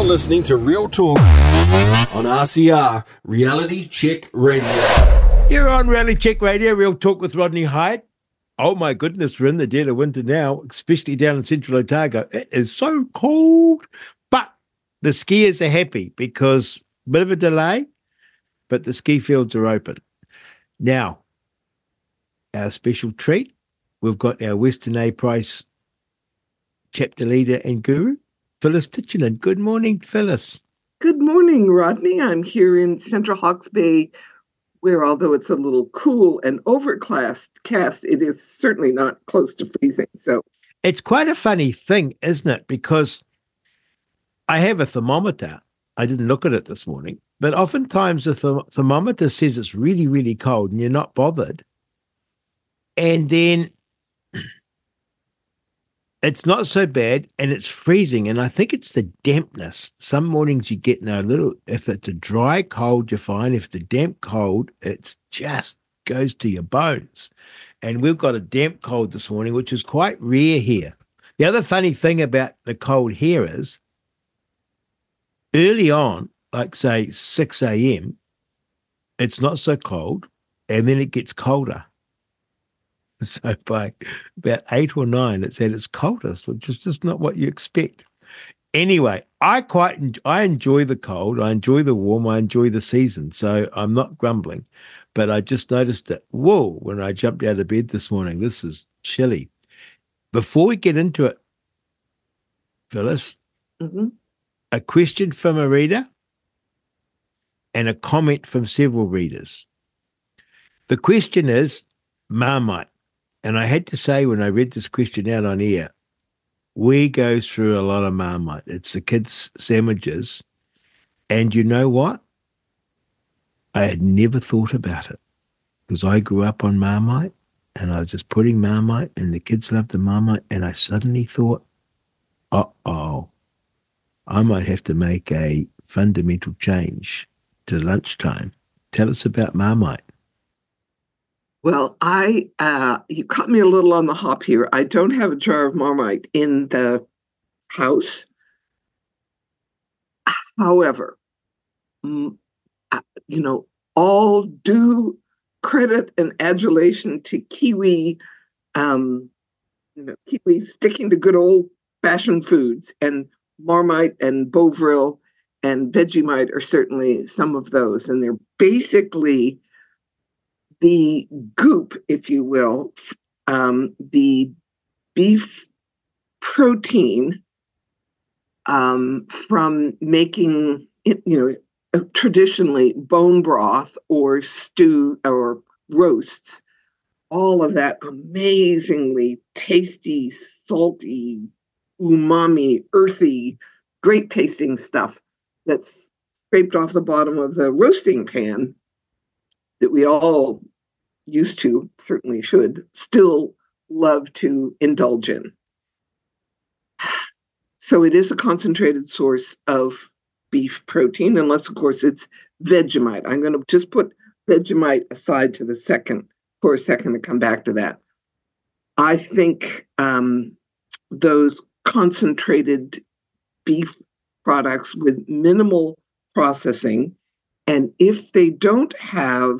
listening to Real Talk on RCR, Reality Check Radio. You're on Reality Check Radio, Real Talk with Rodney Hyde. Oh my goodness, we're in the dead of winter now, especially down in central Otago. It is so cold, but the skiers are happy because a bit of a delay, but the ski fields are open. Now, our special treat, we've got our Western A Price chapter leader and guru, Phyllis Titchenen. Good morning, Phyllis. Good morning, Rodney. I'm here in Central Hawke's Bay, where although it's a little cool and overcast, it is certainly not close to freezing. So it's quite a funny thing, isn't it? Because I have a thermometer. I didn't look at it this morning, but oftentimes the thermometer says it's really, really cold and you're not bothered. And then it's not so bad and it's freezing. And I think it's the dampness. Some mornings you get a little, if it's a dry cold, you're fine. If the damp cold, it just goes to your bones. And we've got a damp cold this morning, which is quite rare here. The other funny thing about the cold here is early on, like say 6 a.m., it's not so cold and then it gets colder. So by about 8 or 9, it's at its coldest, which is just not what you expect. Anyway, I enjoy the cold. I enjoy the warm. I enjoy the season. So I'm not grumbling. But I just noticed that, whoa, when I jumped out of bed this morning, this is chilly. Before we get into it, Phyllis, a question from a reader and a comment from several readers. The question is Marmite. And I had to say when I read this question out on air, we go through a lot of Marmite. It's the kids' sandwiches. And you know what? I had never thought about it because I grew up on Marmite and I was just putting Marmite and the kids loved the Marmite. And I suddenly thought, uh-oh, I might have to make a fundamental change to lunchtime. Tell us about Marmite. Well, you caught me a little on the hop here. I don't have a jar of Marmite in the house. However, all due credit and adulation to Kiwi, Kiwi sticking to good old-fashioned foods, and Marmite and Bovril and Vegemite are certainly some of those. And they're basically the goop, if you will, the beef protein from making, traditionally bone broth or stew or roasts, all of that amazingly tasty, salty, umami, earthy, great tasting stuff that's scraped off the bottom of the roasting pan that we all used to, certainly should, still love to indulge in. So it is a concentrated source of beef protein, unless, of course, it's Vegemite. I'm going to just put Vegemite aside for a second and come back to that. I think those concentrated beef products with minimal processing, and if they don't have,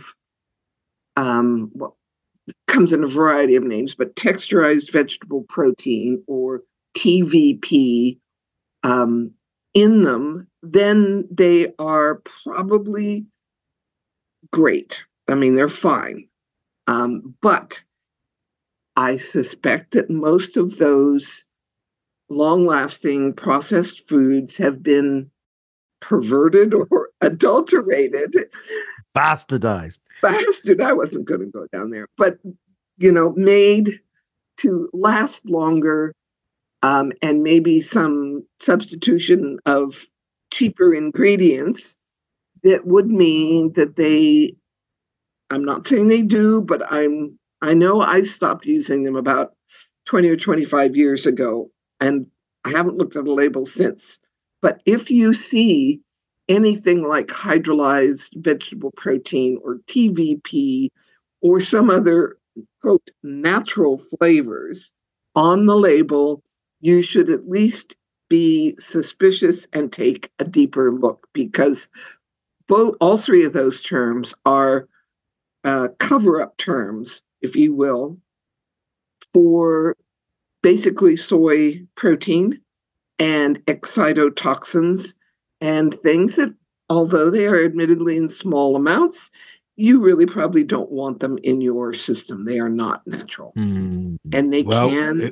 comes in a variety of names, but texturized vegetable protein or TVP in them, then they are probably great. I mean, they're fine. But I suspect that most of those long-lasting processed foods have been perverted or adulterated. Bastardized. I wasn't going to go down there. But, made to last longer, and maybe some substitution of cheaper ingredients that would mean that I'm not saying they do, but I know I stopped using them about 20 or 25 years ago, and I haven't looked at a label since. But if you see anything like hydrolyzed vegetable protein or TVP or some other, quote, natural flavors on the label, you should at least be suspicious and take a deeper look, because all three of those terms are cover-up terms, if you will, for basically soy protein and excitotoxins and things that, although they are admittedly in small amounts, you really probably don't want them in your system. They are not natural. And they can,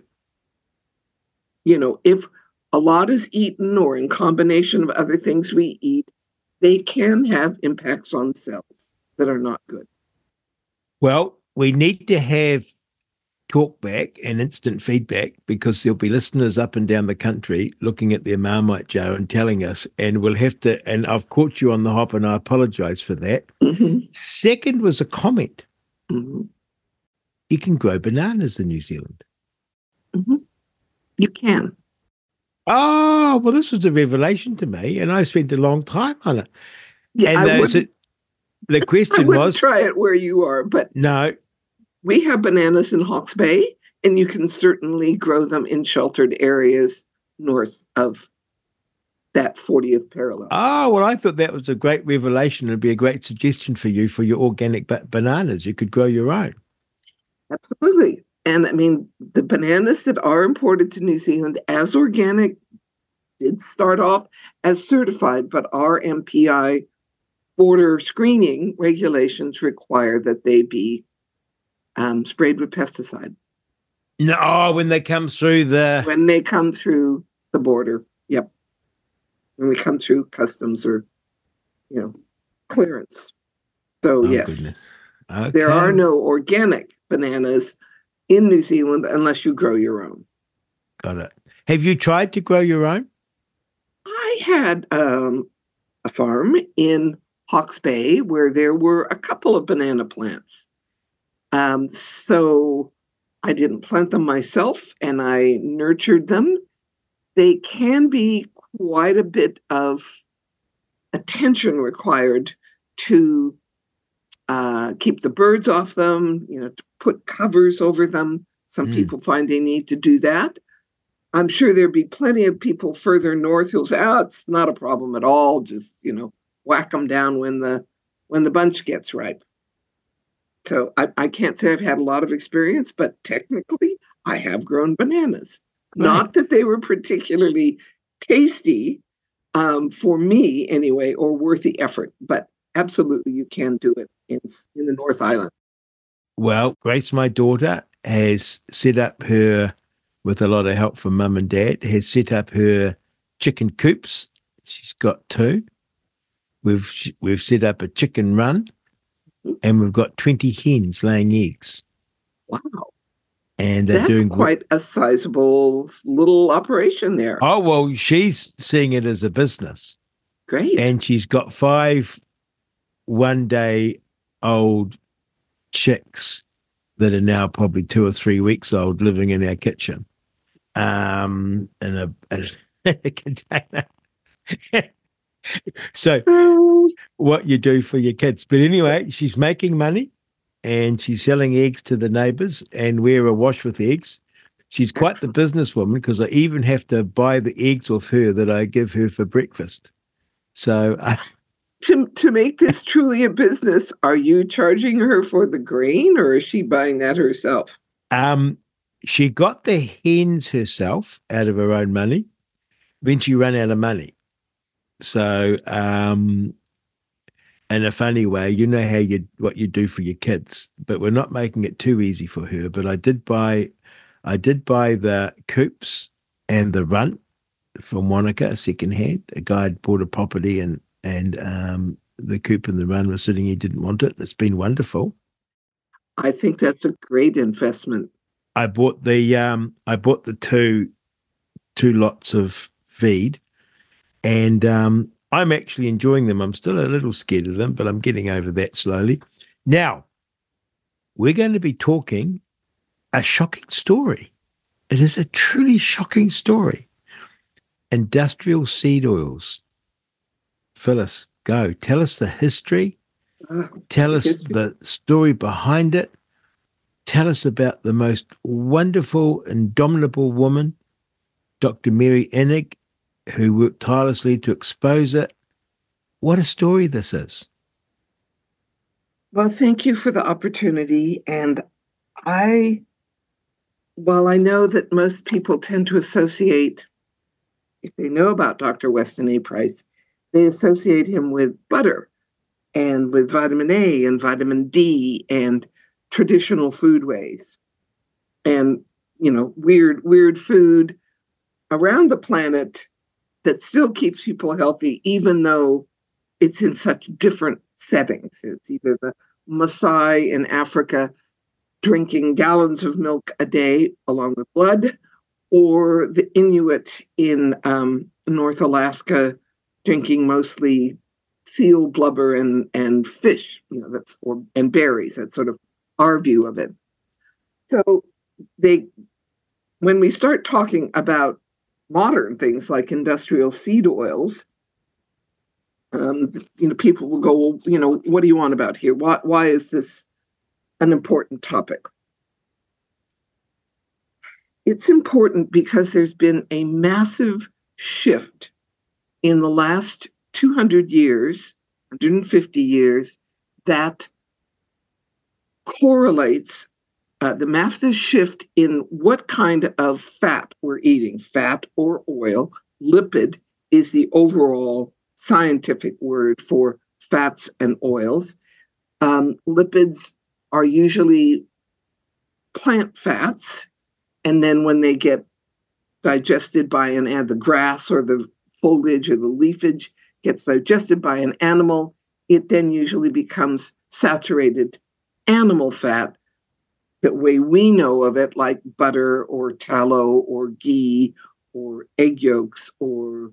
if a lot is eaten or in combination of other things we eat, they can have impacts on cells that are not good. Well, we need to have talkback and instant feedback, because there'll be listeners up and down the country looking at their Marmite jar and telling us, and we'll have to, and I've caught you on the hop and I apologize for that. Second was a comment. You can grow bananas in New Zealand. You can. Oh, well, this was a revelation to me, and I spent a long time on it. Yeah, and the question was, try it where you are, but no. We have bananas in Hawke's Bay, and you can certainly grow them in sheltered areas north of that 40th parallel. Oh, well, I thought that was a great revelation. It'd be a great suggestion for you for your organic bananas. You could grow your own. Absolutely. And I mean, the bananas that are imported to New Zealand as organic did start off as certified, but our MPI border screening regulations require that they be sprayed with pesticide. No, when they come through the border. Yep. When we come through customs or, clearance. So yes, okay. There are no organic bananas in New Zealand unless you grow your own. Got it. Have you tried to grow your own? I had a farm in Hawke's Bay where there were a couple of banana plants. So I didn't plant them myself, and I nurtured them. They can be quite a bit of attention required to keep the birds off them, to put covers over them. Some people find they need to do that. I'm sure there'd be plenty of people further north who'll say, "Oh, it's not a problem at all. Just, whack them down when the bunch gets ripe." So I can't say I've had a lot of experience, but technically I have grown bananas. Right. Not that they were particularly tasty for me anyway, or worth the effort, but absolutely you can do it in the North Island. Well, Grace, my daughter, has set up her, with a lot of help from mum and dad, has set up her chicken coops. She's got 2. We've set up a chicken run. And we've got 20 hens laying eggs. Wow. And they're doing quite a sizable little operation there. Oh, well, she's seeing it as a business. Great. And she's got 5 one-day-old chicks that are now probably 2 or 3 weeks old living in our kitchen in a container. So what you do for your kids. But anyway, she's making money and she's selling eggs to the neighbors, and we're awash with eggs. She's quite the businesswoman, because I even have to buy the eggs off her that I give her for breakfast. So to make this truly a business, are you charging her for the grain, or is she buying that herself? She got the hens herself out of her own money. Then she ran out of money. So, in a funny way, how what you do for your kids, but we're not making it too easy for her. But I did buy the coops and the run from Wanaka secondhand. A guy had bought a property and the coop and the run was sitting. He didn't want it. It's been wonderful. I think that's a great investment. I bought the two lots of feed. And I'm actually enjoying them. I'm still a little scared of them, but I'm getting over that slowly. Now, we're going to be talking a shocking story. It is a truly shocking story. Industrial seed oils. Phyllis, go. Tell us the history. Tell us the story behind it. Tell us about the most wonderful, indomitable woman, Dr. Mary Innig, who worked tirelessly to expose it. What a story this is. Well, thank you for the opportunity. And while I know that most people tend to associate, if they know about Dr. Weston A. Price, they associate him with butter and with vitamin A and vitamin D and traditional foodways and, weird food around the planet that still keeps people healthy, even though it's in such different settings. It's either the Maasai in Africa drinking gallons of milk a day along with blood, or the Inuit in North Alaska drinking mostly seal blubber and fish, and berries. That's sort of our view of it. So when we start talking about modern things like industrial seed oils, people will go, well, what do you want about here? Why is this an important topic? It's important because there's been a massive shift in the last 200 years, 150 years, that correlates the massive shift in what kind of fat we're eating, fat or oil. Lipid is the overall scientific word for fats and oils. Lipids are usually plant fats, and then when they get digested by the grass or the foliage or the leafage gets digested by an animal, it then usually becomes saturated animal fat, the way we know of it, like butter or tallow or ghee or egg yolks or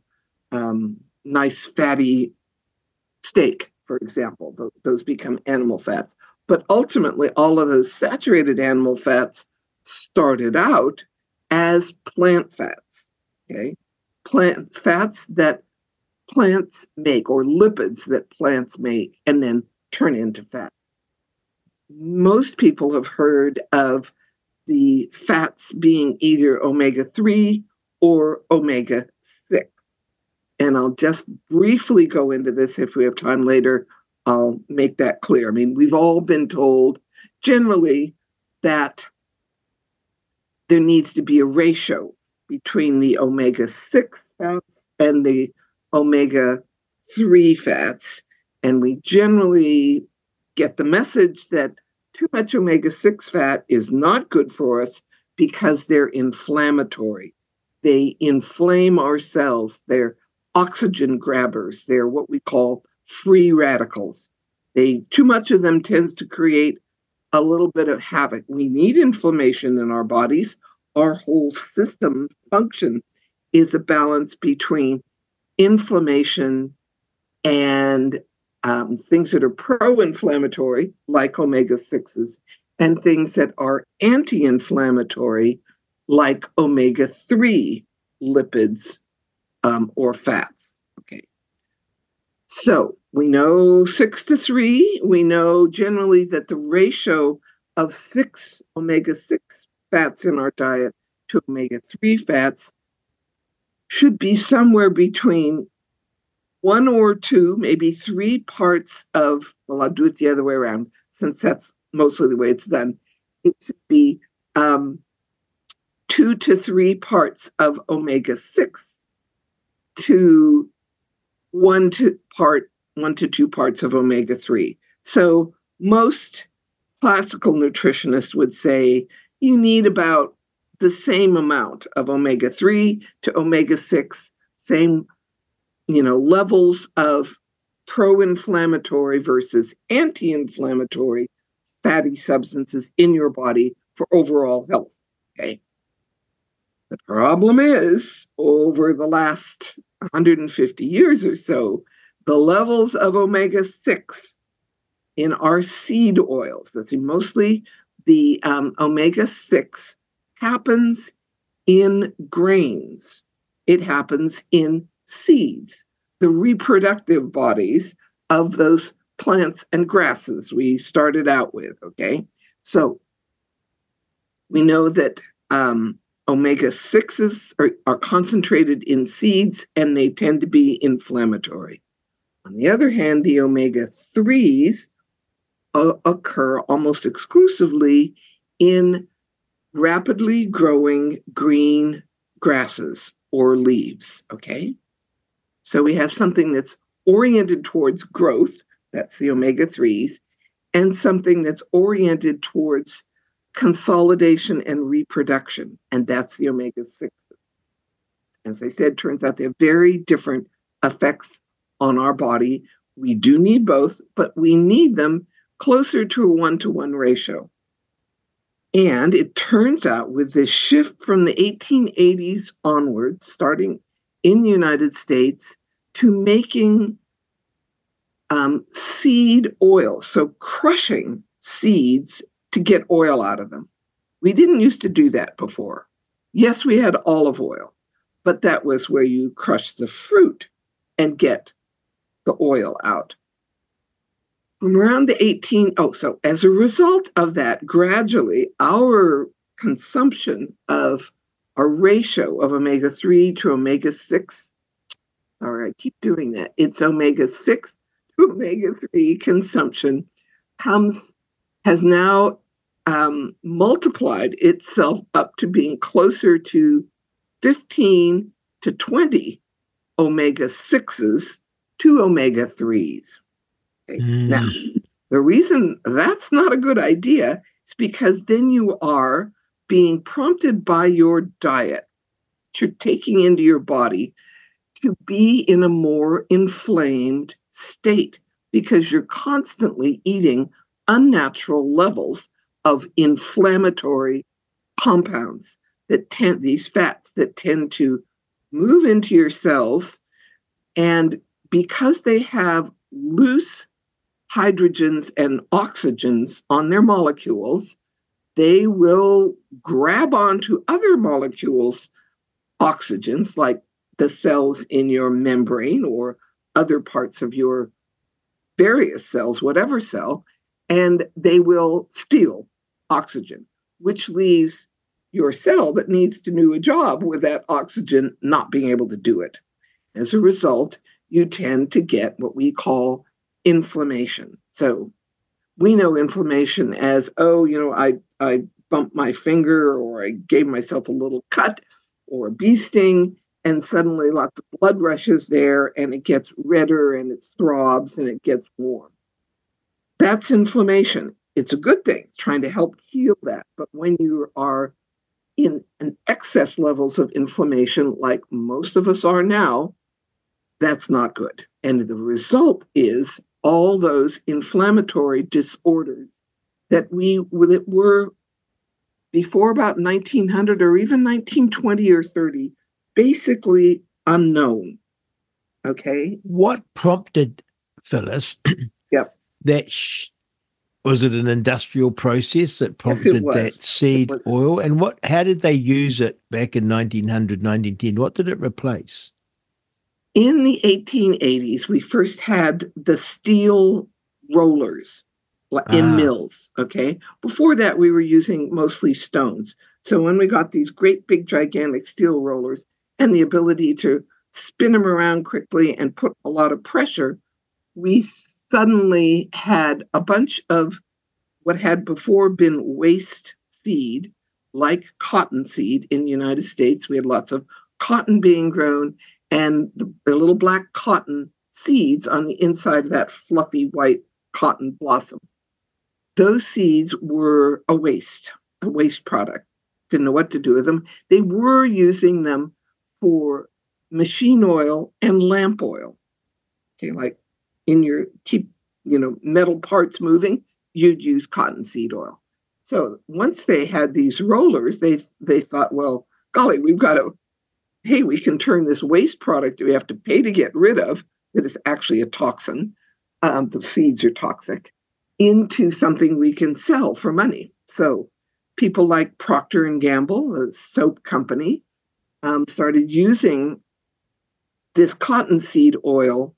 nice fatty steak, for example. Those become animal fats. But ultimately, all of those saturated animal fats started out as plant fats, okay? Plant fats that plants make, or lipids that plants make, and then turn into fat. Most people have heard of the fats being either omega-3 or omega-6. And I'll just briefly go into this. If we have time later, I'll make that clear. I mean, we've all been told generally that there needs to be a ratio between the omega-6 fats and the omega-3 fats. And we generally get the message that too much omega-6 fat is not good for us because they're inflammatory. They inflame our cells. They're oxygen grabbers. They're what we call free radicals. Too much of them tends to create a little bit of havoc. We need inflammation in our bodies. Our whole system function is a balance between inflammation and things that are pro-inflammatory, like omega-6s, and things that are anti-inflammatory, like omega-3 lipids or fats. Okay. So we know 6-3. We know generally that the ratio of 6 omega-6 fats in our diet to omega-3 fats should be somewhere between 1 or 2, maybe 3 parts of, well, I'll do it the other way around, since that's mostly the way it's done. It should be 2 to 3 parts of omega-6 to 1 to 2 parts of omega-3. So most classical nutritionists would say you need about the same amount of omega-3 to omega-6, same levels of pro-inflammatory versus anti-inflammatory fatty substances in your body for overall health. Okay. The problem is, over the last 150 years or so, the levels of omega-6 in our seed oils, that's mostly the omega-6 happens in grains. It happens in seeds, the reproductive bodies of those plants and grasses we started out with, okay? So we know that omega-6s are concentrated in seeds, and they tend to be inflammatory. On the other hand, the omega-3s occur almost exclusively in rapidly growing green grasses or leaves, okay? So we have something that's oriented towards growth, that's the omega-3s, and something that's oriented towards consolidation and reproduction, and that's the omega-6. As I said, turns out they have very different effects on our body. We do need both, but we need them closer to a 1-to-1 ratio. And it turns out with this shift from the 1880s onwards, starting in the United States, to making seed oil, so crushing seeds to get oil out of them. We didn't used to do that before. Yes, we had olive oil, but that was where you crush the fruit and get the oil out. From around the so as a result of that, gradually our consumption of a ratio of omega-3 to omega-6, all right, keep doing that. It's omega-6 to omega-3 consumption has now multiplied itself up to being closer to 15 to 20 omega-6s to omega-3s. Okay. Now, the reason that's not a good idea is because then you are being prompted by your diet, that you're taking into your body, to be in a more inflamed state because you're constantly eating unnatural levels of inflammatory compounds these fats that tend to move into your cells, and because they have loose hydrogens and oxygens on their molecules, they will grab onto other molecules, oxygens, like the cells in your membrane or other parts of your various cells, whatever cell, and they will steal oxygen, which leaves your cell that needs to do a job with that oxygen not being able to do it. As a result, you tend to get what we call inflammation. So we know inflammation as, I bumped my finger, or I gave myself a little cut or a bee sting, and suddenly lots of blood rushes there, and it gets redder, and it throbs, and it gets warm. That's inflammation. It's a good thing. It's trying to help heal that. But when you are in an excess levels of inflammation, like most of us are now, that's not good. And the result is all those inflammatory disorders that were before about 1900 or even 1920 or 30, basically unknown. Okay. What prompted, Phyllis? Yep. Was it an industrial process that prompted that seed oil? And how did they use it back in 1900, 1910? What did it replace? In the 1880s, we first had the steel rollers in mills, okay? Before that, we were using mostly stones. So when we got these great, big, gigantic steel rollers and the ability to spin them around quickly and put a lot of pressure, we suddenly had a bunch of what had before been waste seed, like cottonseed in the United States. We had lots of cotton being grown, and the little black cotton seeds on the inside of that fluffy white cotton blossom. Those seeds were a waste product. Didn't know what to do with them. They were using them for machine oil and lamp oil. Okay, like keep metal parts moving, you'd use cottonseed oil. So once they had these rollers, they thought, well, golly, we can turn this waste product that we have to pay to get rid of, that is actually a toxin, the seeds are toxic, into something we can sell for money. So people like Procter & Gamble, a soap company, started using this cottonseed oil,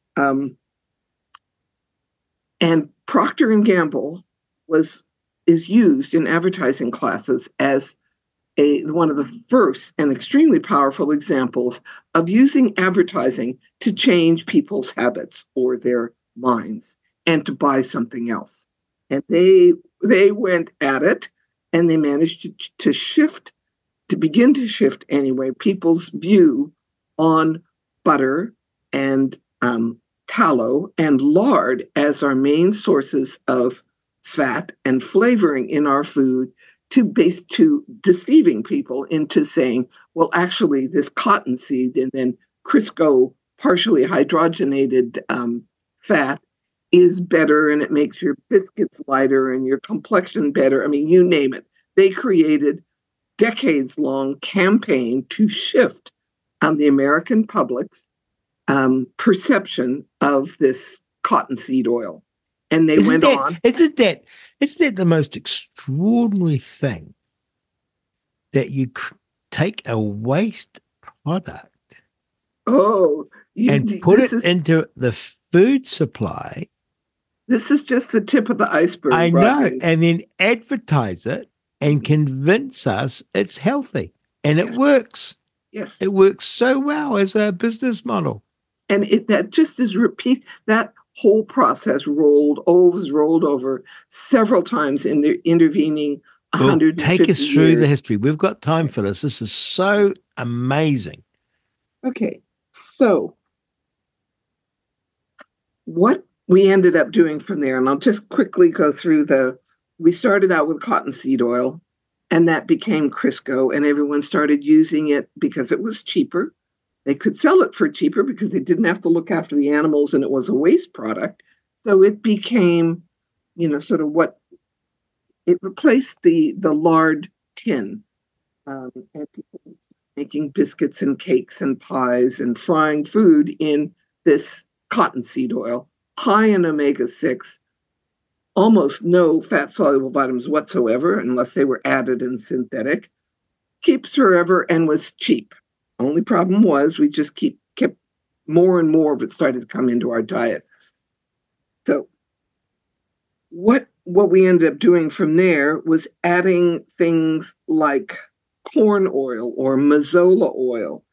and Procter & Gamble is used in advertising classes as one of the first and extremely powerful examples of using advertising to change people's habits or their minds and to buy something else. And they went at it, and they managed to shift, to begin to shift anyway, people's view on butter and tallow and lard as our main sources of fat and flavoring in our food, to deceiving people into saying, well, actually, this cottonseed and then Crisco partially hydrogenated fat is better, and it makes your biscuits lighter and your complexion better. I mean, you name it. They created decades-long campaign to shift the American public's perception of this cottonseed oil. And they went on. Isn't that the most extraordinary thing, that you take a waste product and put it into the food supply? This is just the tip of the iceberg. I know. Rodney. And then advertise it and convince us it's healthy. And it works. Yes. It works so well as a business model. And that just is that whole process rolled over several times in the intervening 150 years. Take us through the history. We've got time for this. This is so amazing. Okay. So what we ended up doing from there, and I'll just quickly go through we started out with cottonseed oil, and that became Crisco, and everyone started using it because it was cheaper. They could sell it for cheaper because they didn't have to look after the animals, and it was a waste product. So it became, sort of it replaced the lard tin, and people making biscuits and cakes and pies and frying food in this cottonseed oil, high in omega-6, almost no fat-soluble vitamins whatsoever, unless they were added in synthetic, keeps forever, and was cheap. Only problem was we just kept more and more of it started to come into our diet. So what we ended up doing from there was adding things like corn oil or mazola oil.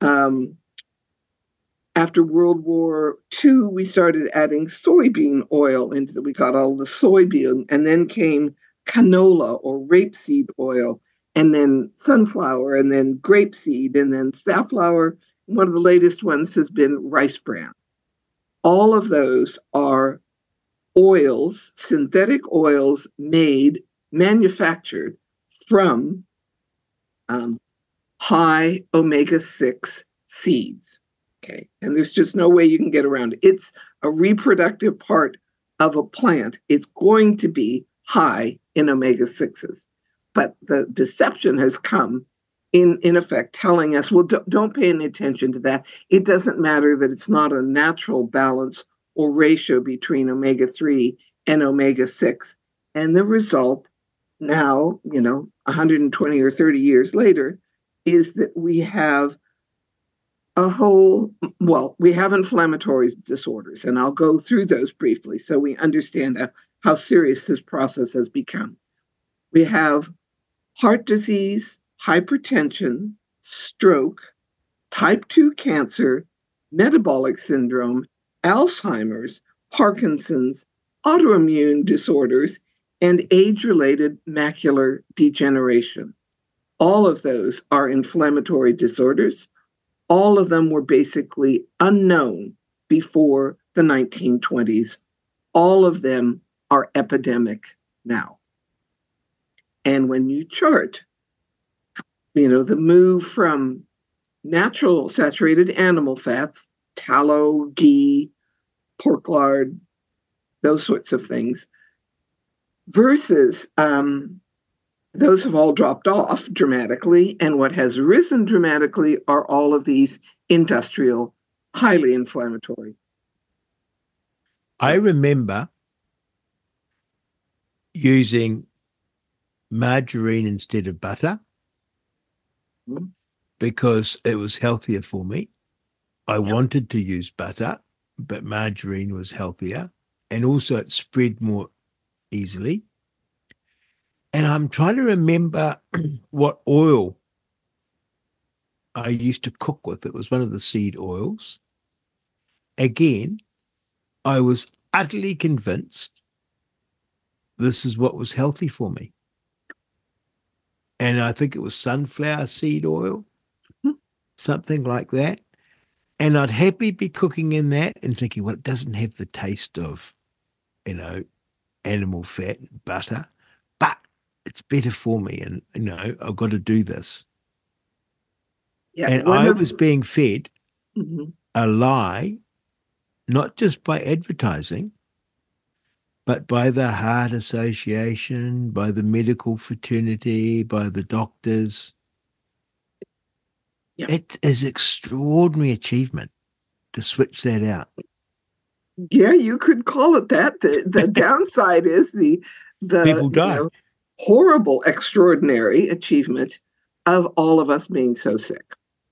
After World War II, we started adding soybean oil we got all the soybean, and then came canola or rapeseed oil, and then sunflower, and then grapeseed, and then safflower. One of the latest ones has been rice bran. All of those are oils, synthetic oils manufactured from high omega-6 seeds. Okay, and there's just no way you can get around it. It's a reproductive part of a plant. It's going to be high in omega-6s. But the deception has come in effect telling us, well, don't pay any attention to that. It doesn't matter that it's not a natural balance or ratio between omega-3 and omega-6. And the result now, 120 or 30 years later, is that we have we have inflammatory disorders, and I'll go through those briefly so we understand how serious this process has become. We have heart disease, hypertension, stroke, type 2 cancer, metabolic syndrome, Alzheimer's, Parkinson's, autoimmune disorders, and age-related macular degeneration. All of those are inflammatory disorders. All of them were basically unknown before the 1920s. All of them are epidemic now. And when you chart, the move from natural saturated animal fats, tallow, ghee, pork lard, those sorts of things, versus those have all dropped off dramatically. And what has risen dramatically are all of these industrial, highly inflammatory. I remember using margarine instead of butter because it was healthier for me. I wanted to use butter, but margarine was healthier. And also it spread more easily. And I'm trying to remember what oil I used to cook with. It was one of the seed oils. Again, I was utterly convinced this is what was healthy for me. And I think it was sunflower seed oil, something like that. And I'd happily be cooking in that and thinking, well, it doesn't have the taste of, animal fat and butter, but it's better for me. And, I've got to do this. Yeah, And I was being fed Mhm. a lie, not just by advertising, but by the Heart Association, by the medical fraternity, by the doctors. Yeah. It is extraordinary achievement to switch that out. Yeah, you could call it that. The downside is the People die. Horrible, extraordinary achievement of all of us being so sick.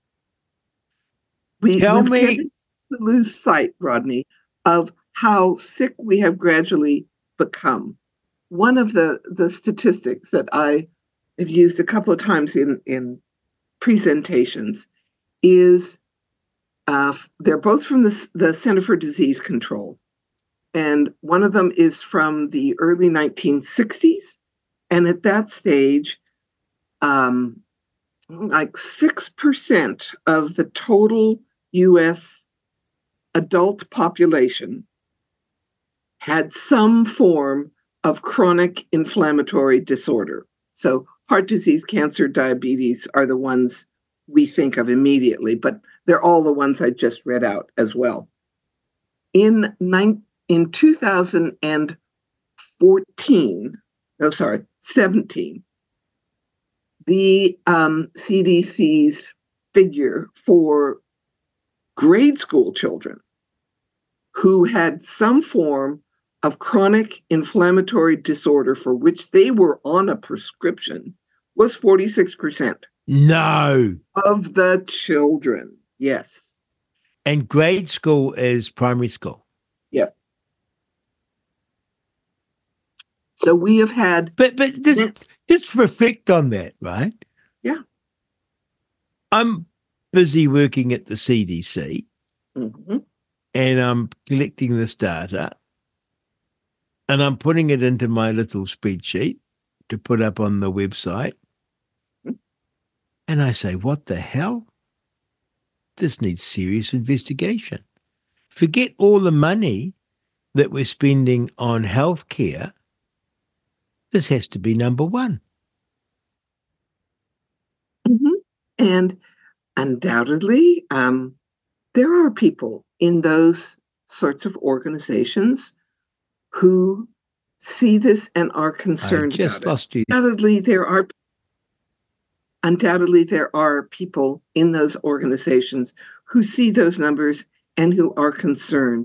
We've tended to lose sight, Rodney, of how sick we have gradually become. One of the statistics that I have used a couple of times in presentations is they're both from the Center for Disease Control. And one of them is from the early 1960s. And at that stage, like 6% of the total U.S. adult population had some form of chronic inflammatory disorder. So heart disease, cancer, diabetes are the ones we think of immediately, but they're all the ones I just read out as well. In 2017, the CDC's figure for grade school children who had some form of chronic inflammatory disorder for which they were on a prescription was 46%. No. Of the children, yes. And grade school is primary school. Yes. So we have had... But just reflect on that, right? Yeah. I'm busy working at the CDC, Mm-hmm. and I'm collecting this data, and I'm putting it into my little spreadsheet to put up on the website. And I say, what the hell? This needs serious investigation. Forget all the money that we're spending on healthcare. This has to be number one. Mm-hmm. And undoubtedly, there are people in those sorts of organizations who see this and are concerned I just about lost it. you. Undoubtedly, there are people in those organizations who see those numbers and who are concerned.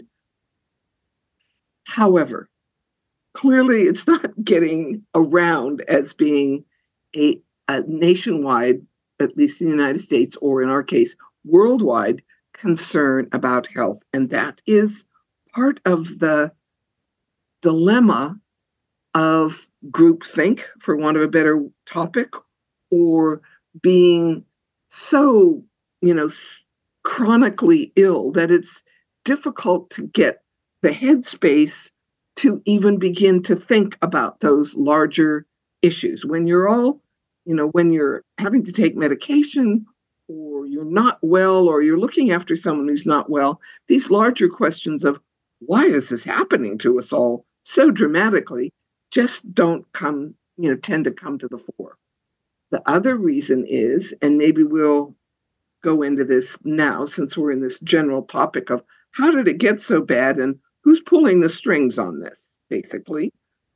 However, clearly it's not getting around as being a nationwide, at least in the United States, or in our case, worldwide concern about health. And that is part of the dilemma of groupthink, for want of a better topic, or being so, chronically ill that it's difficult to get the headspace to even begin to think about those larger issues. When you're all, when you're having to take medication, or you're not well, or you're looking after someone who's not well, these larger questions of why is this happening to us all so dramatically just don't tend to come to the fore. The other reason is, and maybe we'll go into this now since we're in this general topic of how did it get so bad and who's pulling the strings on this, basically.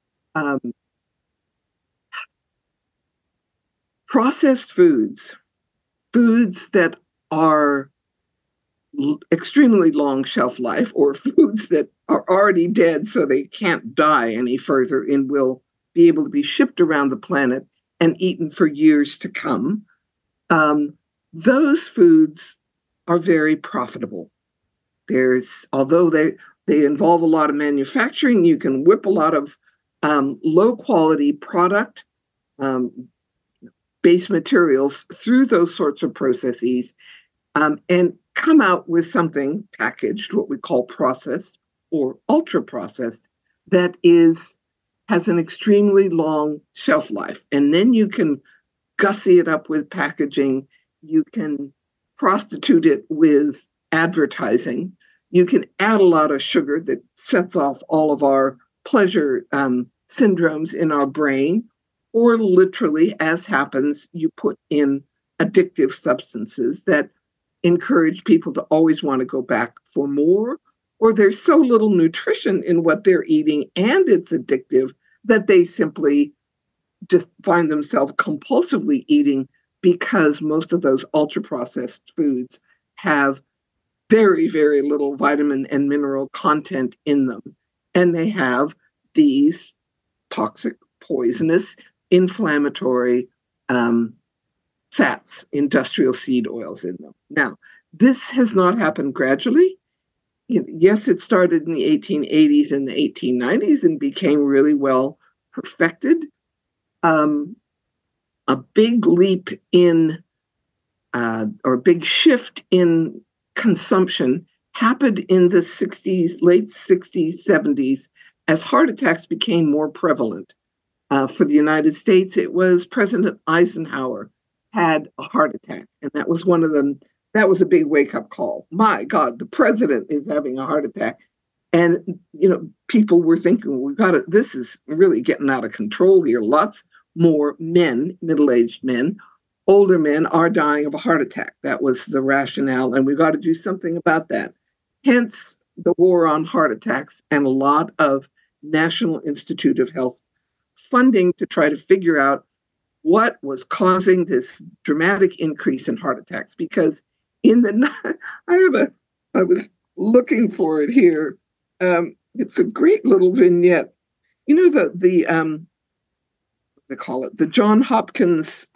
Processed foods that are extremely long shelf life, or foods that are already dead so they can't die any further and will be able to be shipped around the planet and eaten for years to come. Those foods are very profitable. Although they involve a lot of manufacturing, you can whip a lot of low quality product um, base materials through those sorts of processes, and come out with something packaged, what we call processed or ultra processed, that has an extremely long shelf life. And then you can gussy it up with packaging. You can prostitute it with advertising. You can add a lot of sugar that sets off all of our pleasure syndromes in our brain, or literally, as happens, you put in addictive substances that encourage people to always want to go back for more, or there's so little nutrition in what they're eating and it's addictive that they simply just find themselves compulsively eating, because most of those ultra processed foods have very, very little vitamin and mineral content in them. And they have these toxic, poisonous, inflammatory fats, industrial seed oils in them. Now, this has not happened gradually. Yes, it started in the 1880s and the 1890s and became really well perfected. A big leap in, or a big shift in consumption happened in the 60s, late 60s, 70s, as heart attacks became more prevalent. For the United States, it was President Eisenhower had a heart attack, and that was one of them. That was a big wake-up call. My God, the president is having a heart attack. And, people were thinking, this is really getting out of control here. Lots more men, middle-aged men, older men are dying of a heart attack. That was the rationale, and we've got to do something about that. Hence, the war on heart attacks and a lot of National Institute of Health funding to try to figure out what was causing this dramatic increase in heart attacks. Because I was looking for it here. It's a great little vignette. They call it the Johns Hopkins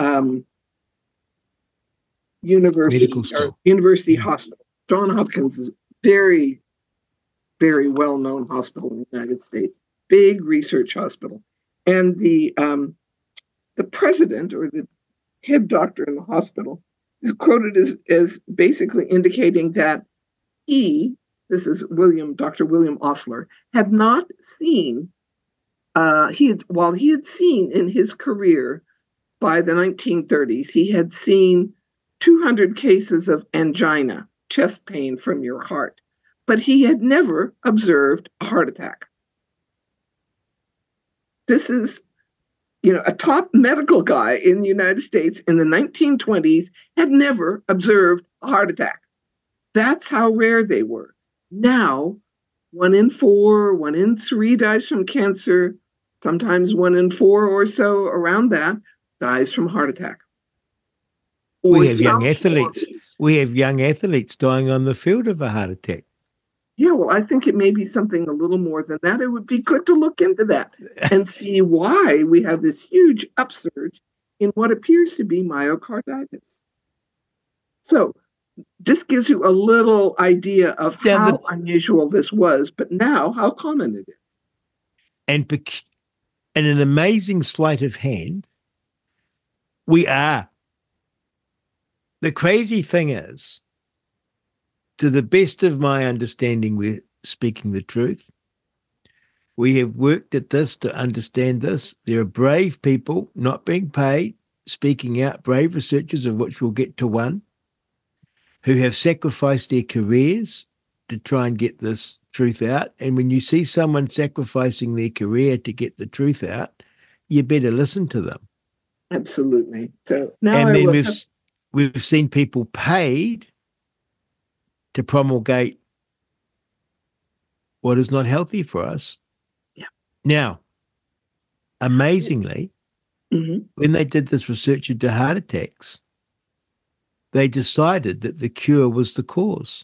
University Hospital. Johns Hopkins is very, very well-known hospital in the United States, big research hospital. And the president, or the head doctor in the hospital, is quoted as basically indicating that this is Dr. William Osler, had not seen, while he had seen in his career by the 1930s, he had seen 200 cases of angina, chest pain from your heart, but he had never observed a heart attack. This is, a top medical guy in the United States in the 1920s had never observed a heart attack. That's how rare they were. Now, 1 in 4, 1 in 3 dies from cancer. Sometimes 1 in 4 or so around that dies from heart attack. We have young athletes. We have young athletes dying on the field of a heart attack. Yeah, well, I think it may be something a little more than that. It would be good to look into that and see why we have this huge upsurge in what appears to be myocarditis. So this gives you a little idea of how unusual this was, but now how common it is. And an amazing sleight of hand, we are. The crazy thing is, to the best of my understanding, we're speaking the truth. We have worked at this to understand this. There are brave people not being paid, speaking out, brave researchers, of which we'll get to one, who have sacrificed their careers to try and get this truth out. And when you see someone sacrificing their career to get the truth out, you better listen to them. Absolutely. So now we've seen people paid to promulgate what is not healthy for us. Yeah. Now, amazingly, when they did this research into heart attacks, they decided that the cure was the cause.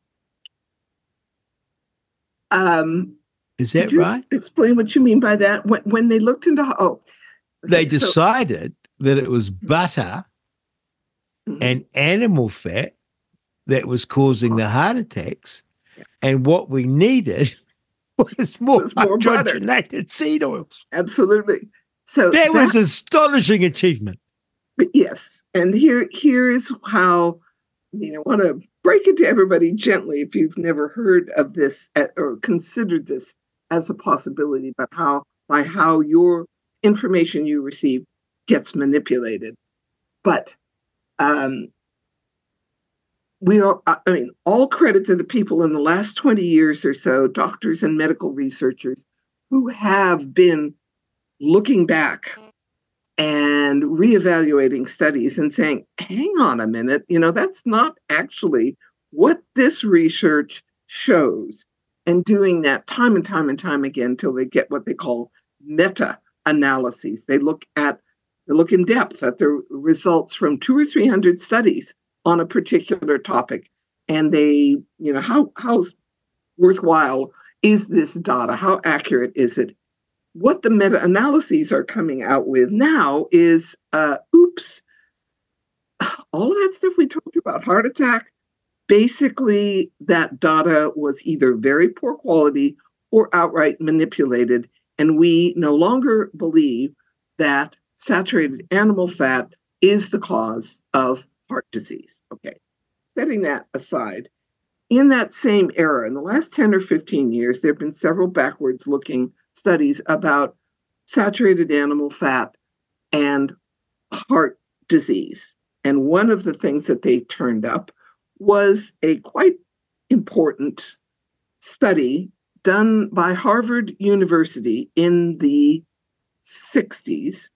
Is that right? Explain what you mean by that. When they looked into they decided that it was butter and animal fat that was causing the heart attacks, and what we needed was more hydrogenated seed oils. Absolutely. So That was astonishing achievement. yes, and here is how, I want to break it to everybody gently if you've never heard of this or considered this as a possibility, but by how your information you receive gets manipulated. But all credit to the people in the last 20 years or so, doctors and medical researchers who have been looking back and reevaluating studies and saying, hang on a minute, that's not actually what this research shows. And doing that time and time and time again until they get what they call meta-analyses. They look in depth at the results from 200 or 300 studies on a particular topic. And they, how worthwhile is this data? How accurate is it? What the meta-analyses are coming out with now is, oops, all of that stuff we told you about, heart attack, basically that data was either very poor quality or outright manipulated. And we no longer believe that saturated animal fat is the cause of heart disease. Okay, setting that aside, in that same era, in the last 10 or 15 years, there have been several backwards-looking studies about saturated animal fat and heart disease. And one of the things that they turned up was a quite important study done by Harvard University in the 60s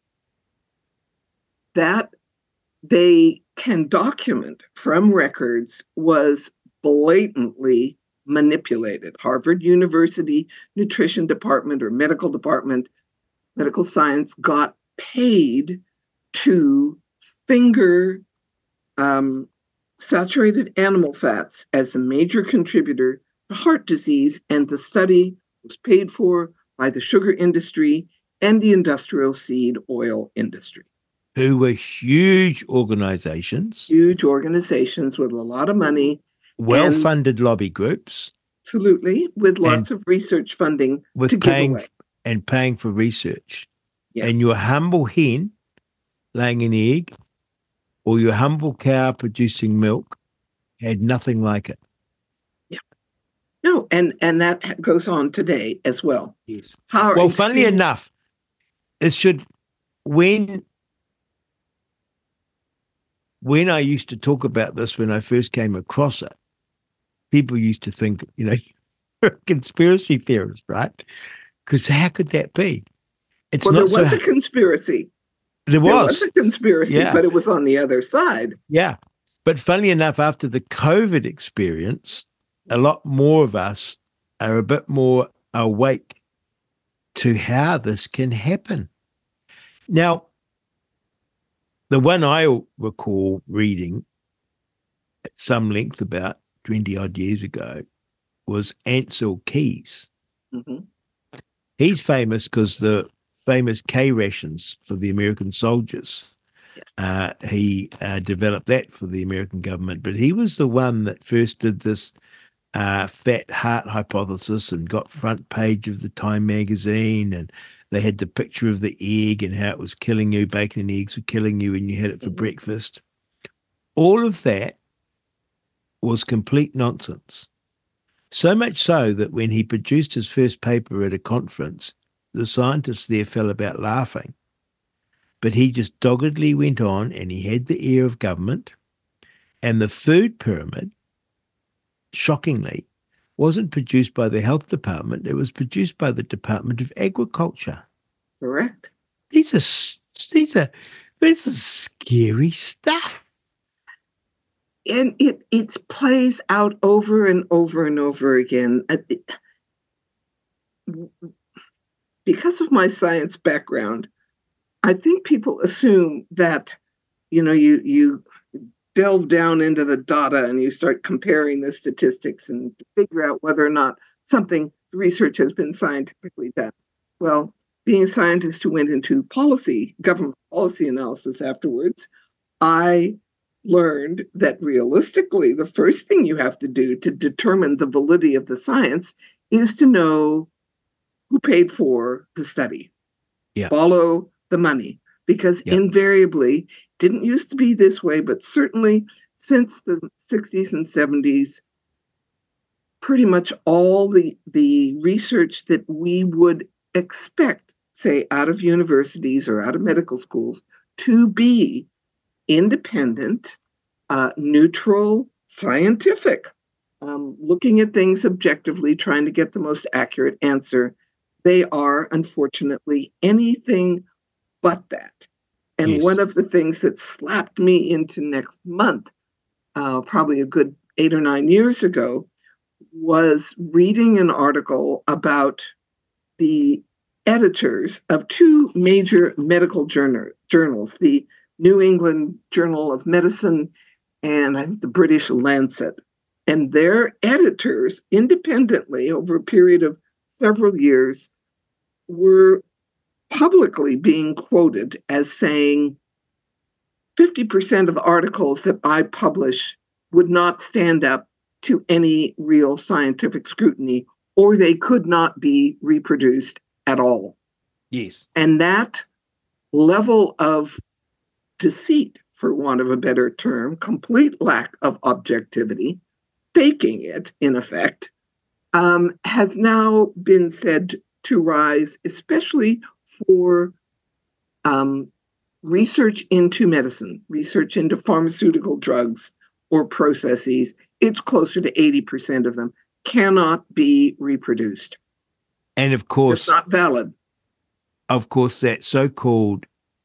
that they can document from records was blatantly manipulated. Harvard University Nutrition Department or Medical Department, Medical Science got paid to finger saturated animal fats as a major contributor to heart disease, and the study was paid for by the sugar industry and the industrial seed oil industry. Who were huge organizations. Huge organizations with a lot of money. Well-funded lobby groups. Absolutely, with lots of research funding to give away. And paying for research. Yeah. And your humble hen laying an egg or your humble cow producing milk had nothing like it. Yeah. No, and that goes on today as well. Yes. Funnily enough, when I used to talk about this, when I first came across it, people used to think, you're a conspiracy theorist, right? Because how could that be? There was a conspiracy. There was a conspiracy, yeah. But it was on the other side. Yeah. But funnily enough, after the COVID experience, a lot more of us are a bit more awake to how this can happen. Now, the one I recall reading at some length about 20-odd years ago was Ancel Keys. Mm-hmm. He's famous because the famous K rations for the American soldiers, yes. He developed that for the American government. But he was the one that first did this fat heart hypothesis and got front page of the Time magazine, and they had the picture of the egg and how it was killing you. Bacon and eggs were killing you when you had it for breakfast. All of that was complete nonsense. So much so that when he produced his first paper at a conference, the scientists there fell about laughing. But he just doggedly went on, and he had the ear of government. And the food pyramid, shockingly, wasn't produced by the health department. It was produced by the Department of Agriculture. Correct. This is scary stuff. And it plays out over and over and over again. Because of my science background, I think people assume that, you delve down into the data and you start comparing the statistics and figure out whether or not something research has been scientifically done. Well, being a scientist who went into government policy analysis afterwards, I learned that realistically, the first thing you have to do to determine the validity of the science is to know who paid for the study. Yeah. Follow the money, because Yep. invariably, didn't used to be this way, but certainly since the 60s and 70s, pretty much all the research that we would expect, say, out of universities or out of medical schools, to be independent, neutral, scientific, looking at things objectively, trying to get the most accurate answer. They are, unfortunately, anything but that. And Yes. one of the things that slapped me into next month, probably a good 8 or 9 years ago, was reading an article about the editors of two major medical journals, the New England Journal of Medicine and I think the British Lancet. And their editors, independently over a period of several years, were publicly being quoted as saying 50% of the articles that I publish would not stand up to any real scientific scrutiny, or they could not be reproduced at all. Yes. And that level of deceit, for want of a better term, complete lack of objectivity, faking it, in effect, has now been said to rise, especially for research into medicine, research into pharmaceutical drugs or processes. It's closer to 80% of them cannot be reproduced. And of It's course, not valid. that so-called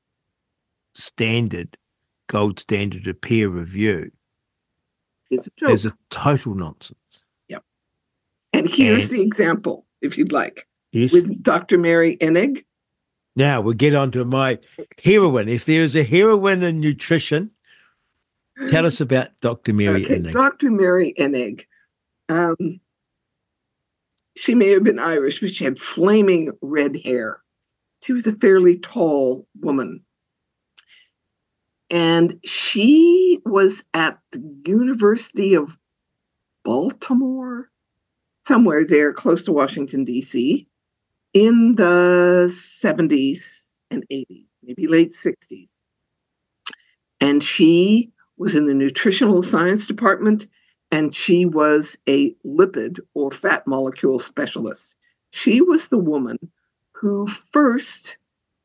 gold standard of peer review It's a joke. is a total nonsense. Yep. And here's And- the example, if you'd like, Yes. with Dr. Mary Enig. Now we'll get on to my heroine. If there is a heroine in nutrition, tell us about Dr. Mary Okay, Enig. Dr. Mary Enig. She may have been Irish, but she had flaming red hair. She was a fairly tall woman. And she was at the University of Baltimore, somewhere there close to Washington, D.C., in the 70s and 80s, maybe late 60s. And she was in the nutritional science department, and she was a lipid or fat molecule specialist. She was the woman who first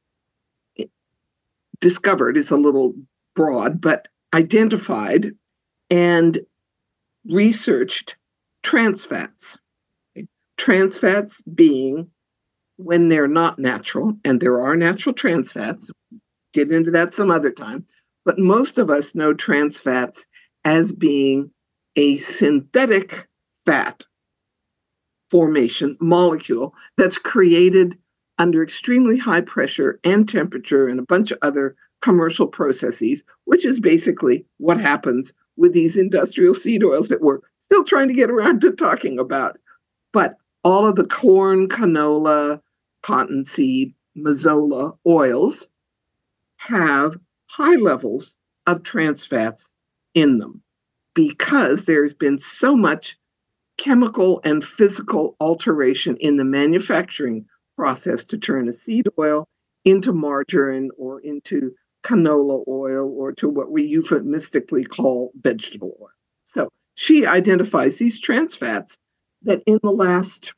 discovered, is a little broad, but identified and researched trans fats. Trans fats being when they're not natural, and there are natural trans fats, get into that some other time, but most of us know trans fats as being a synthetic fat formation molecule that's created under extremely high pressure and temperature and a bunch of other commercial processes, which is basically what happens with these industrial seed oils that we're still trying to get around to talking about. But all of the corn, canola, cottonseed, mazola oils have high levels of trans fats in them because there's been so much chemical and physical alteration in the manufacturing process to turn a seed oil into margarine or into canola oil or to what we euphemistically call vegetable oil. So she identifies these trans fats that in the last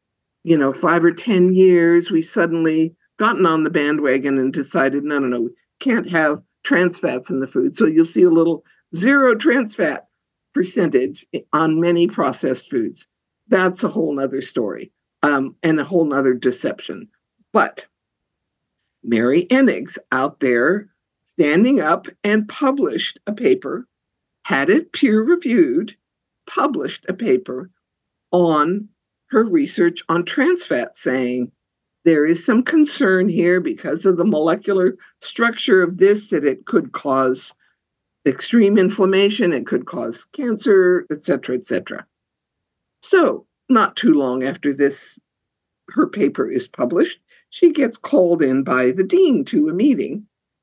5 or 10 years, we suddenly gotten on the bandwagon and decided, no, we can't have trans fats in the food. So you'll see a little 0 trans fat percentage on many processed foods. That's a whole nother story and a whole nother deception. But Mary Enig's out there standing up and published a paper, had it peer reviewed, published a paper on her research on trans fat, saying there is some concern here because of the molecular structure of this, that it could cause extreme inflammation, it could cause cancer, et cetera, et cetera. So not too long after this, her paper is published, she gets called in by the dean to a meeting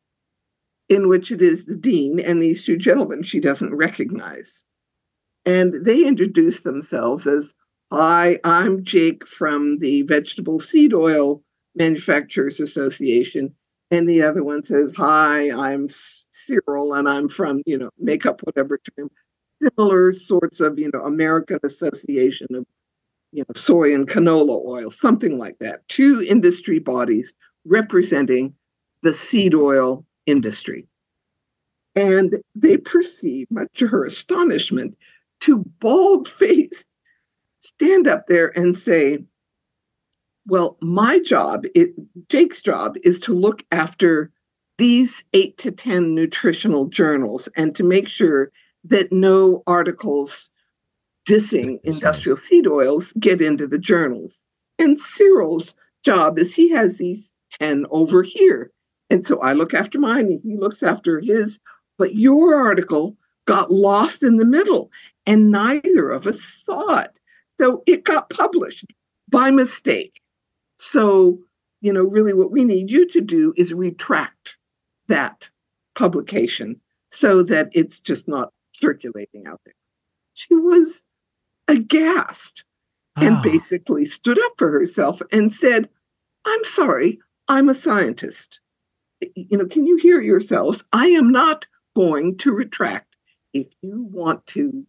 in which it is the dean and these two gentlemen she doesn't recognize. And they introduce themselves as, "Hi, I'm Jake from the Vegetable Seed Oil Manufacturers Association, And the other one says, "Hi, I'm Cyril, and I'm from, make up whatever term." Similar sorts of, American Association of, soy and canola oil, something like that. Two industry bodies representing the seed oil industry. And they proceed, much to her astonishment, to bald-faced stand up there and say, "Well, Jake's job is to look after these 8 to 10 nutritional journals and to make sure that no articles dissing industrial seed oils get into the journals. And Cyril's job is he has these 10 over here. And so I look after mine and he looks after his. But your article got lost in the middle and neither of us saw it. So it got published by mistake. So, really what we need you to do is retract that publication so that it's just not circulating out there." She was aghast and basically stood up for herself and said, "I'm sorry, I'm a scientist. Can you hear yourselves? I am not going to retract. If you want to,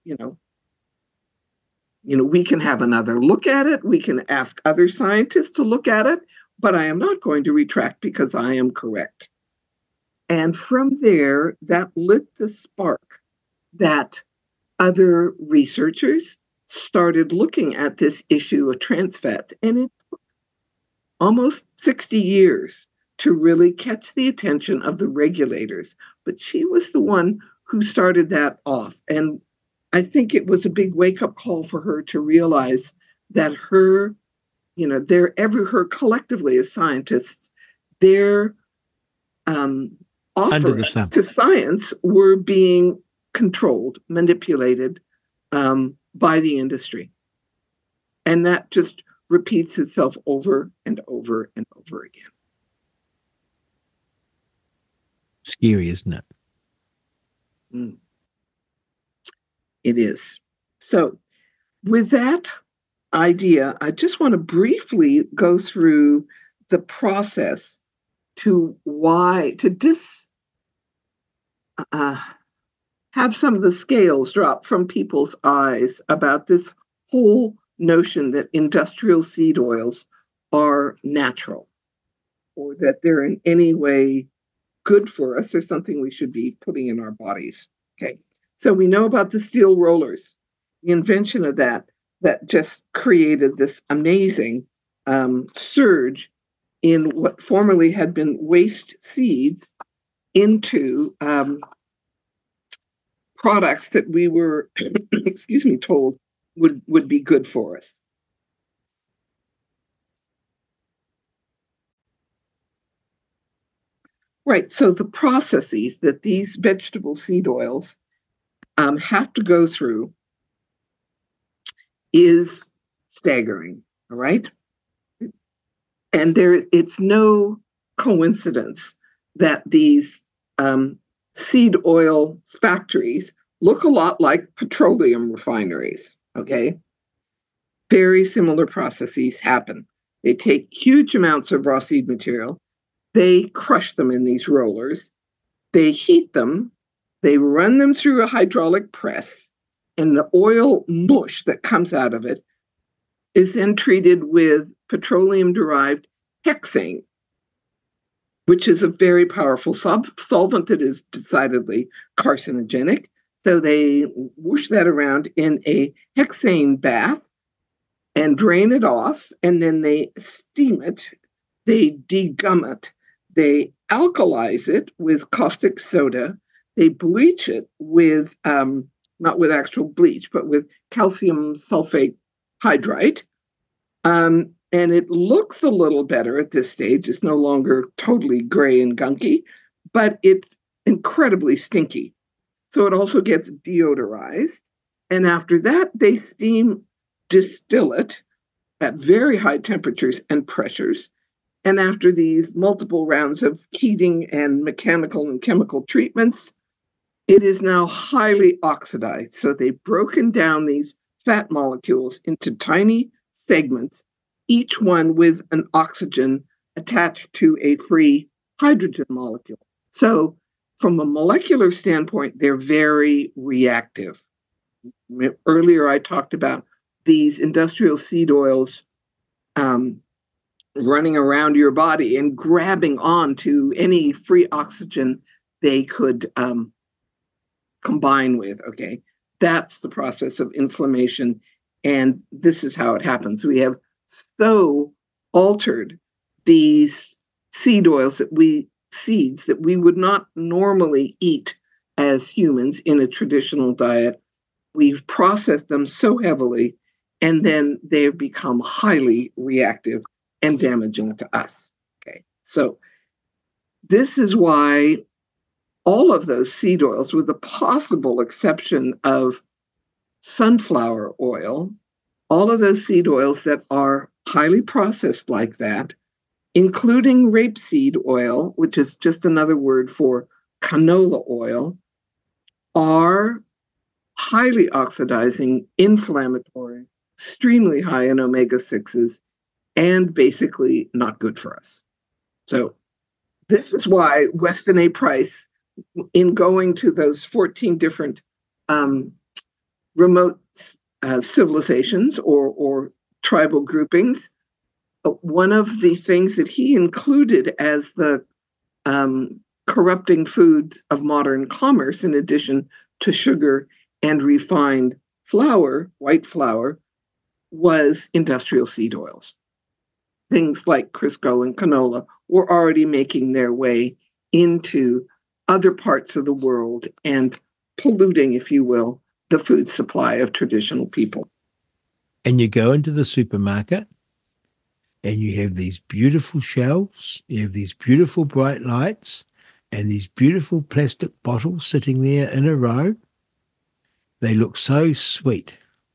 we can have another look at it. We can ask other scientists to look at it, but I am not going to retract because I am correct." And from there, that lit the spark that other researchers started looking at this issue of trans fat. And it took almost 60 years to really catch the attention of the regulators. But she was the one who started that off. And I think it was a big wake-up call for her to realize that her collectively as scientists, their offerings to science were being controlled, manipulated by the industry. And that just repeats itself over and over and over again. Scary, isn't it? It is. So with that idea, I just want to briefly go through the process to have some of the scales drop from people's eyes about this whole notion that industrial seed oils are natural or that they're in any way good for us or something we should be putting in our bodies. Okay, so we know about the steel rollers, the invention of that just created this amazing surge in what formerly had been waste seeds into products that we were, told would be good for us. Right, so the processes that these vegetable seed oils have to go through is staggering, all right? And it's no coincidence that these seed oil factories look a lot like petroleum refineries, okay? Very similar processes happen. They take huge amounts of raw seed material, they crush them in these rollers, they heat them, they run them through a hydraulic press, and the oil mush that comes out of it is then treated with petroleum-derived hexane, which is a very powerful solvent that is decidedly carcinogenic. So they whoosh that around in a hexane bath and drain it off, and then they steam it, they degum it, they alkalize it with caustic soda, they bleach it with, not with actual bleach, but with calcium sulfate hydride. And it looks a little better at this stage. It's no longer totally gray and gunky, but it's incredibly stinky. So it also gets deodorized. And after that, they steam distill it at very high temperatures and pressures. And after these multiple rounds of heating and mechanical and chemical treatments, it is now highly oxidized. So they've broken down these fat molecules into tiny segments, each one with an oxygen attached to a free hydrogen molecule. So from a molecular standpoint, they're very reactive. Earlier, I talked about these industrial seed oils running around your body and grabbing onto any free oxygen they could combine with. Okay, that's the process of inflammation, and this is how it happens. We have so altered these seed oils seeds that we would not normally eat as humans in a traditional diet. We've processed them so heavily, and then they've become highly reactive and damaging to us. Okay, so this is why all of those seed oils, with the possible exception of sunflower oil, all of those seed oils that are highly processed like that, including rapeseed oil, which is just another word for canola oil, are highly oxidizing, inflammatory, extremely high in omega-6s, and basically not good for us. So this is why Weston A. Price, in going to those 14 different remote civilizations or tribal groupings, one of the things that he included as the corrupting food of modern commerce, in addition to sugar and refined flour, white flour, was industrial seed oils. Things like Crisco and canola were already making their way into other parts of the world and polluting, if you will, the food supply of traditional people. And you go into the supermarket and you have these beautiful shelves, you have these beautiful bright lights and these beautiful plastic bottles sitting there in a row. They look so sweet.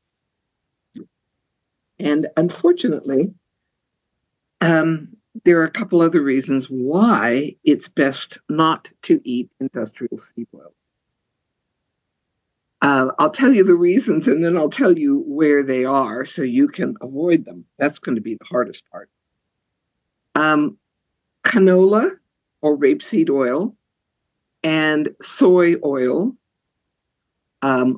And unfortunately, there are a couple other reasons why it's best not to eat industrial seed oils. I'll tell you the reasons, and then I'll tell you where they are so you can avoid them. That's going to be the hardest part. Canola or rapeseed oil and soy oil and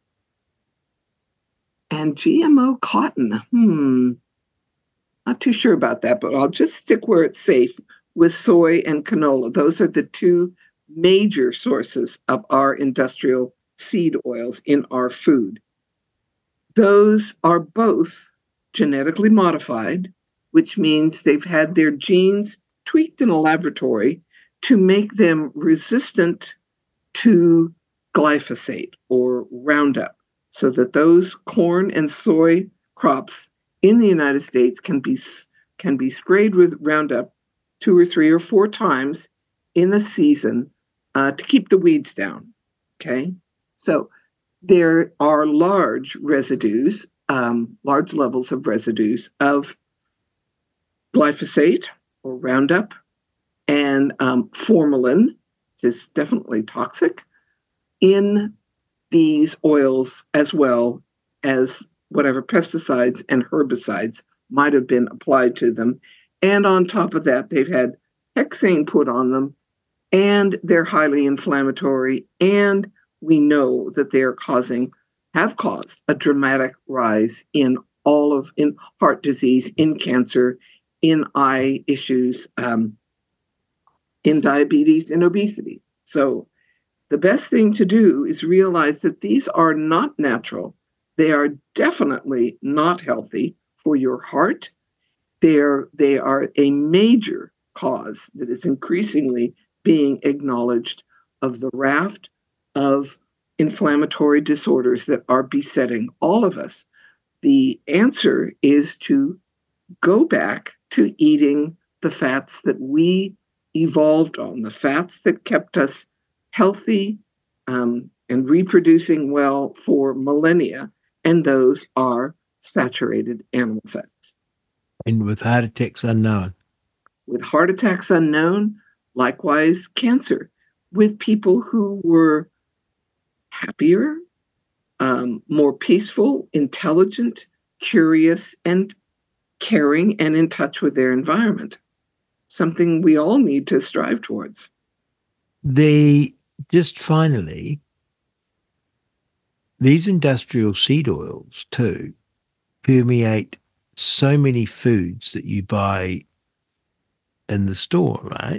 GMO cotton. Not too sure about that, but I'll just stick where it's safe with soy and canola. Those are the two major sources of our industrial seed oils in our food. Those are both genetically modified, which means they've had their genes tweaked in a laboratory to make them resistant to glyphosate or Roundup, so that those corn and soy crops in the United States can be sprayed with Roundup 2 or 3 or 4 times in a season to keep the weeds down. Okay, so there are large residues, large levels of residues of glyphosate or Roundup and formalin, which is definitely toxic, in these oils, as well as whatever pesticides and herbicides might have been applied to them. And on top of that, they've had hexane put on them, and they're highly inflammatory. And we know that they have caused a dramatic rise in heart disease, in cancer, in eye issues, in diabetes, and obesity. So the best thing to do is realize that these are not natural. They are definitely not healthy for your heart. They are a major cause that is increasingly being acknowledged of the raft of inflammatory disorders that are besetting all of us. The answer is to go back to eating the fats that we evolved on, the fats that kept us healthy and reproducing well for millennia, and those are saturated animal fats. And with heart attacks unknown. With heart attacks unknown, likewise cancer, with people who were happier, more peaceful, intelligent, curious, and caring, and in touch with their environment. something we all need to strive towards. Just finally, these industrial seed oils too permeate so many foods that you buy in the store, right?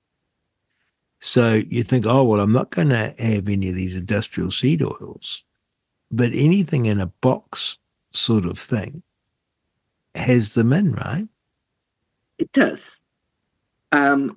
So you think, oh, well, I'm not going to have any of these industrial seed oils, but anything in a box sort of thing has them in, right? It does. The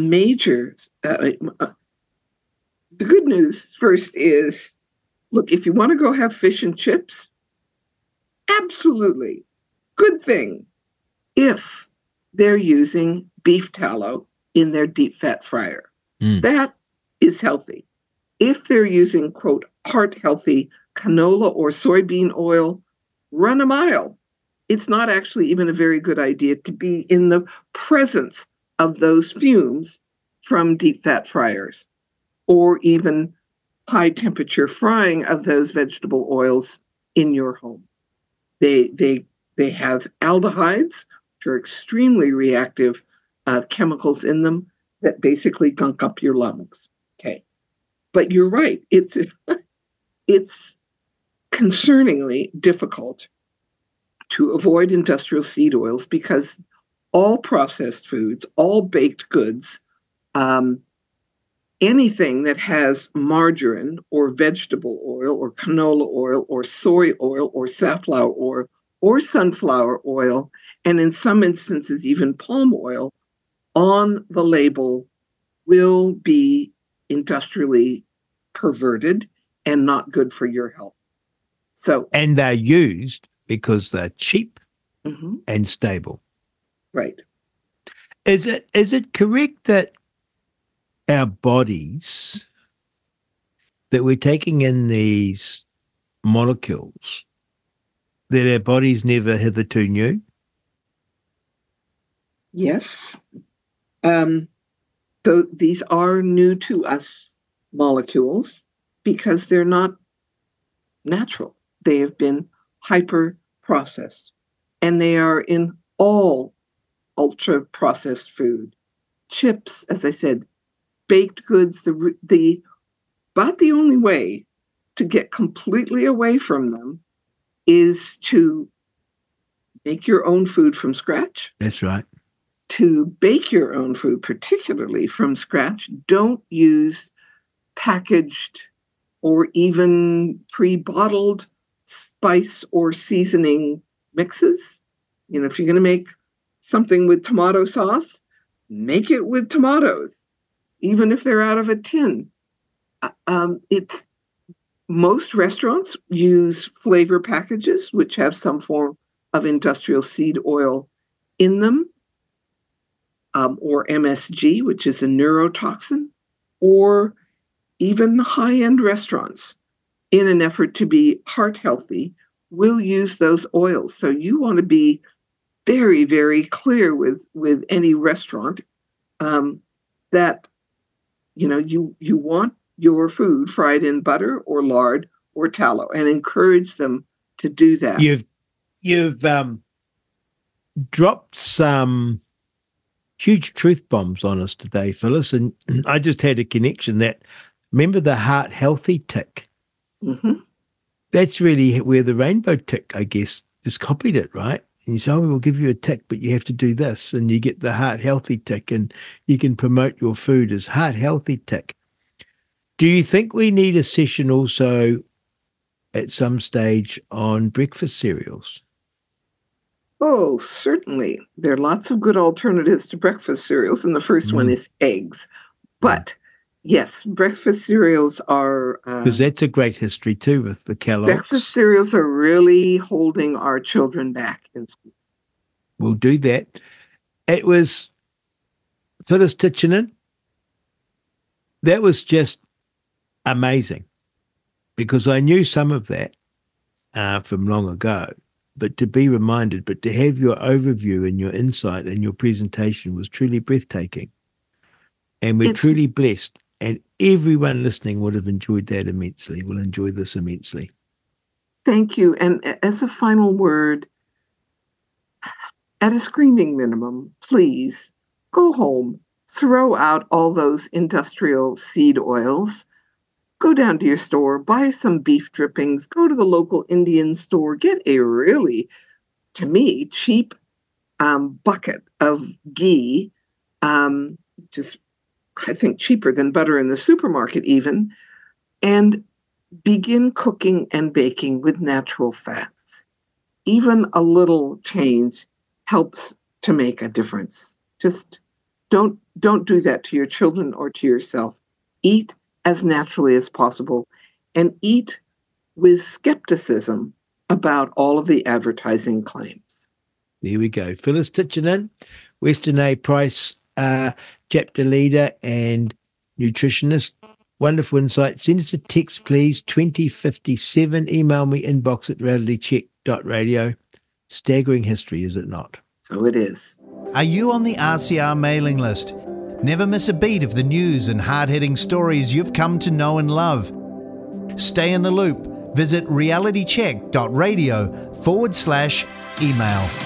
good news first is, look, if you want to go have fish and chips, absolutely good thing if they're using beef tallow in their deep fat fryer. That is healthy. If they're using, quote, heart healthy canola or soybean oil, run a mile. It's not actually even a very good idea to be in the presence of those fumes from deep fat fryers or even high temperature frying of those vegetable oils in your home. They have aldehydes, which are extremely reactive chemicals in them that basically gunk up your lungs. Okay, but you're right. It's concerningly difficult to avoid industrial seed oils because all processed foods, all baked goods, anything that has margarine or vegetable oil or canola oil or soy oil or safflower oil or sunflower oil, and in some instances even palm oil, on the label will be industrially perverted and not good for your health. And they're used because they're cheap and stable. Right. Is it correct that our bodies, that we're taking in these molecules that our bodies never hitherto knew? Yes. So these are new to us molecules because they're not natural. They have been hyper processed, and they are in all ultra processed food, chips, as I said, baked goods. But the only way to get completely away from them is to make your own food from scratch. That's right. To bake your own food, particularly from scratch. Don't use packaged or even pre-bottled spice or seasoning mixes. You know, if you're going to make something with tomato sauce, make it with tomatoes, even if they're out of a tin. Most restaurants use flavor packages, which have some form of industrial seed oil in them, or MSG, which is a neurotoxin, or even high-end restaurants, in an effort to be heart healthy, will use those oils. So you want to be very, very clear with any restaurant that you want your food fried in butter or lard or tallow, and encourage them to do that. You've dropped some huge truth bombs on us today, Phyllis, and I just had a connection that, remember the heart healthy tick? Mm-hmm. That's really where the rainbow tick, I guess, just copied it, right? And you say, oh, we'll give you a tick, but you have to do this, and you get the heart healthy tick, and you can promote your food as heart healthy tick. Do you think we need a session also at some stage on breakfast cereals? Oh, certainly. There are lots of good alternatives to breakfast cereals, and the first one is eggs. But yes, breakfast cereals are... Because that's a great history too with the Kellogg's. Breakfast cereals are really holding our children back in school. We'll do that. It was Phyllis Titchenen. That was just amazing, because I knew some of that from long ago, but to be reminded, but to have your overview and your insight and your presentation was truly breathtaking. And we're truly blessed, and everyone listening would have enjoyed that immensely, will enjoy this immensely. Thank you. And as a final word, at a screaming minimum, please Go home, throw out all those industrial seed oils, go down to your store, buy some beef drippings, go to the local Indian store, get a really, to me, cheap bucket of ghee, just I think cheaper than butter in the supermarket even, and begin cooking and baking with natural fats. Even a little change helps to make a difference. Just don't do that to your children or to yourself. Eat as naturally as possible and eat with skepticism about all of the advertising claims. There we go. Phyllis Titchener, Western A Price chapter leader and nutritionist. Wonderful insight. Send us a text, please, 2057. Email me, inbox at realitycheck.radio. Staggering history, is it not? So it is. Are you on the RCR mailing list? Never miss a beat of the news and hard-hitting stories you've come to know and love. Stay in the loop. Visit realitycheck.radio/email.